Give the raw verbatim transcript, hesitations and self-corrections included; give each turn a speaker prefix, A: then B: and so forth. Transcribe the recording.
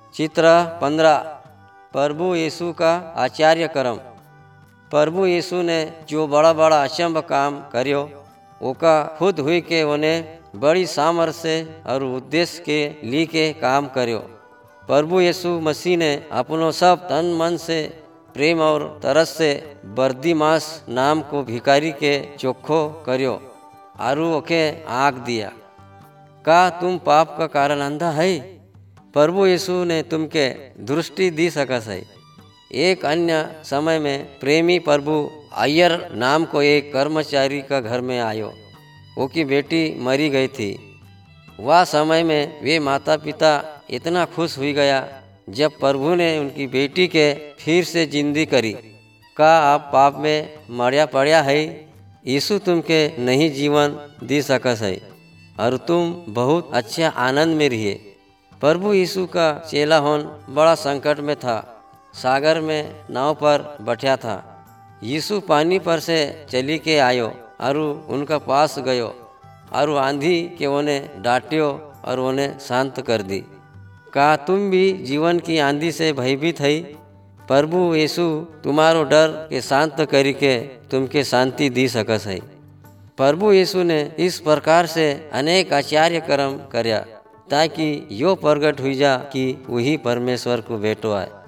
A: चित्र पंद्रह। प्रभु यीशु का आचार्य कर्म। प्रभु यीशु ने जो बड़ा बड़ा अचंभ काम करियो ओका खुद हुई के उन्हें बड़ी सामर्थ्य से और उद्देश्य के लिए के काम करियो। प्रभु यीशु मसीह ने अपनो सब तन मन से प्रेम और तरस से बर्दिमास नाम को भिखारी के चोखो करियो आरु ओके आँख दिया। का तुम पाप का कारण अंधा है? प्रभु यीशु ने तुमके दृष्टि दी सकस है। एक अन्य समय में प्रेमी प्रभु अय्यर नाम को एक कर्मचारी का घर में आयो। वो की बेटी मरी गई थी। वह समय में वे माता पिता इतना खुश हुई गया जब प्रभु ने उनकी बेटी के फिर से जिंदगी करी। का आप पाप में मरिया पड़या है? यीशु तुमके नहीं जीवन दी सकस है और तुम बहुत अच्छे आनंद में रहिए। प्रभु यीशु का चेला होन बड़ा संकट में था। सागर में नाव पर बैठा था। यीशु पानी पर से चली के आयो और उनका पास गयो और आंधी के उन्हें डांटियो और उन्हें शांत कर दी। का तुम भी जीवन की आंधी से भयभीत है? प्रभु यीशु तुम्हारो डर के शांत करी के तुमके शांति दी सकस है। प्रभु यीशु ने इस प्रकार से अनेक आचार्य कर्म कर्या ताकि यो प्रगट हुई जा कि वही परमेश्वर को बेटो आए।